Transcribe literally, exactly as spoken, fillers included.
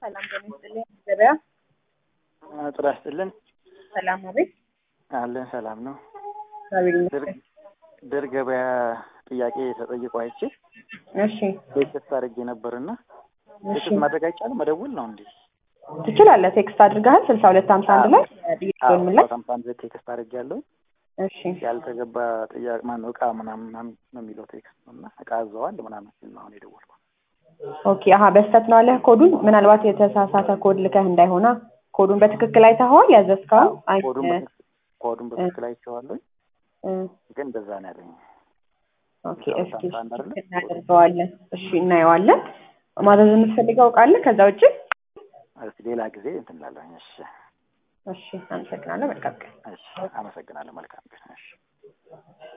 ሰላም በሚስጥልኝ ገበያ ጥራ ይስጥልን። ሰላም አቤት አለን ሰላም ነው። አቤት ድር ገበያ ጥያቄ ተጠይቆ አይቼ እሺ ቴክስት አድርጌ ነበርና እሺ ቴክስት ማድረግ አይቻልም? መደወል ነው እንዴ? ትችላለህ። ቴክስት አድርገሃል ስልሳ ሁለት ሃምሳ አንድ ላይ ዲጂታል ምን ላይ ሃምሳ አንድ ቴክስት አድርጌያለሁ። እሺ ያልተገባ ጥያቄ ማን እቃ ምናምን ምናምን ነው የሚለው ቴክስት እና እቃ አዘዋል ምናምን ሲል ነው አሁን የደወልኩት። ኦኬ አሃ በስተት ነው አለ ኮዱን ምናልባት የተሳሳተ ኮድ ልከህ እንዳይሆና ኮዱን በትክክል አይተኸዋል ያዘዝከው? አይ ኮዱን በትክክል ኮዱን በትክክል አይቼዋለሁ ግን እንደዛ ነው ያለኝ። ኦኬ እስኪ እናደርገዋለን። እሺ እናየዋለን። ማዘዝ የምትፈልገው ቃል ከዛ ውጪ እስኪ ሌላ ጊዜ እንትን እላለሁ። እሺ እሺ አመሰግናለሁ። መልካም ቀን። እሺ አመሰግናለሁ። መልካም ቀን። እሺ